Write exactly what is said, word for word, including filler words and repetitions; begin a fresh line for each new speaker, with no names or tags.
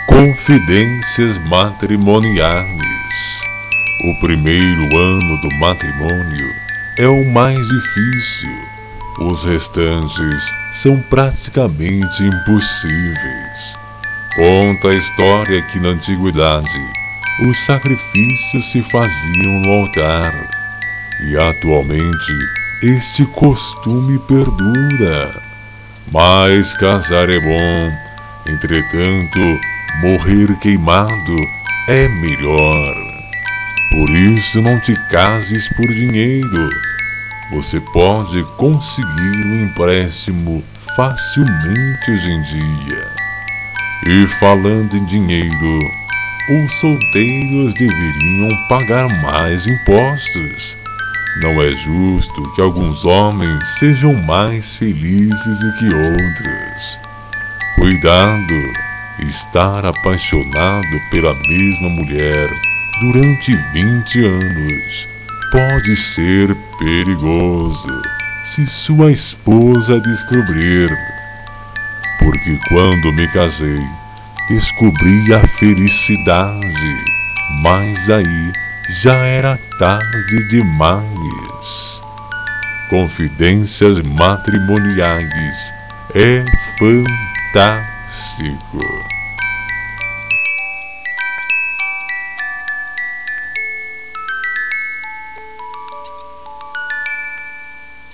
Confidências matrimoniais. O primeiro ano do matrimônio é o mais difícil. Os restantes são praticamente impossíveis. Conta a história que na antiguidade os sacrifícios se faziam no altar e atualmente esse costume perdura. Mas casar é bom, entretanto, morrer queimado é melhor. Por isso não te cases por dinheiro. Você pode conseguir um empréstimo facilmente hoje em dia. E falando em dinheiro, os solteiros deveriam pagar mais impostos. Não é justo que alguns homens sejam mais felizes do que outros. Cuidado! Estar apaixonado pela mesma mulher durante vinte anos pode ser perigoso se sua esposa descobrir. Porque quando me casei, descobri a felicidade, mas aí já era tarde demais. Confidências matrimoniais é fantástico.